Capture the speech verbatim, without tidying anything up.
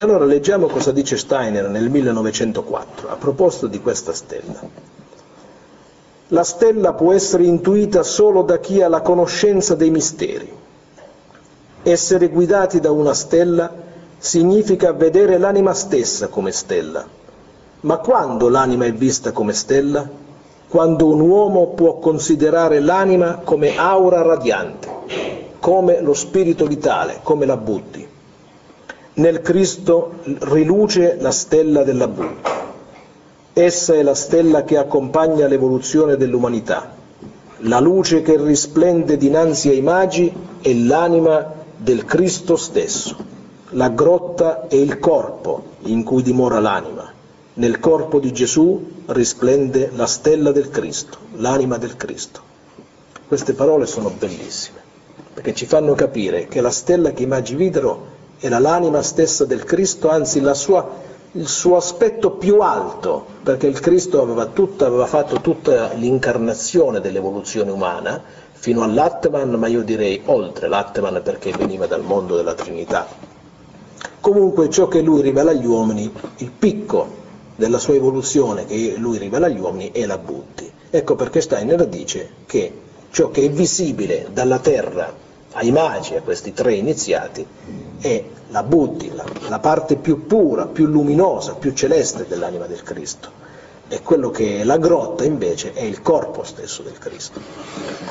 Allora leggiamo cosa dice Steiner nel millenovecentoquattro a proposito di questa stella. La stella può essere intuita solo da chi ha la conoscenza dei misteri. Essere guidati da una stella significa vedere l'anima stessa come stella. Ma quando l'anima è vista come stella? Quando un uomo può considerare l'anima come aura radiante, come lo spirito vitale, come la Buddhi. Nel Cristo riluce la stella della Buddhi. Essa è la stella che accompagna l'evoluzione dell'umanità. La luce che risplende dinanzi ai magi è l'anima del Cristo stesso. La grotta è il corpo in cui dimora l'anima. Nel corpo di Gesù risplende la stella del Cristo, l'anima del Cristo. Queste parole sono bellissime, perché ci fanno capire che la stella che i magi videro era l'anima stessa del Cristo, anzi la sua, il suo aspetto più alto, perché il Cristo aveva, tutta, aveva fatto tutta l'incarnazione dell'evoluzione umana, fino all'Atman, ma io direi oltre l'Atman perché veniva dal mondo della Trinità. Comunque ciò che lui rivela agli uomini, il picco della sua evoluzione che lui rivela agli uomini è la Buddhi. Ecco perché Steiner dice che ciò che è visibile dalla terra ai magi, a questi tre iniziati, è la Buddhi, la, la parte più pura, più luminosa, più celeste dell'anima del Cristo. E quello che è la grotta invece è il corpo stesso del Cristo.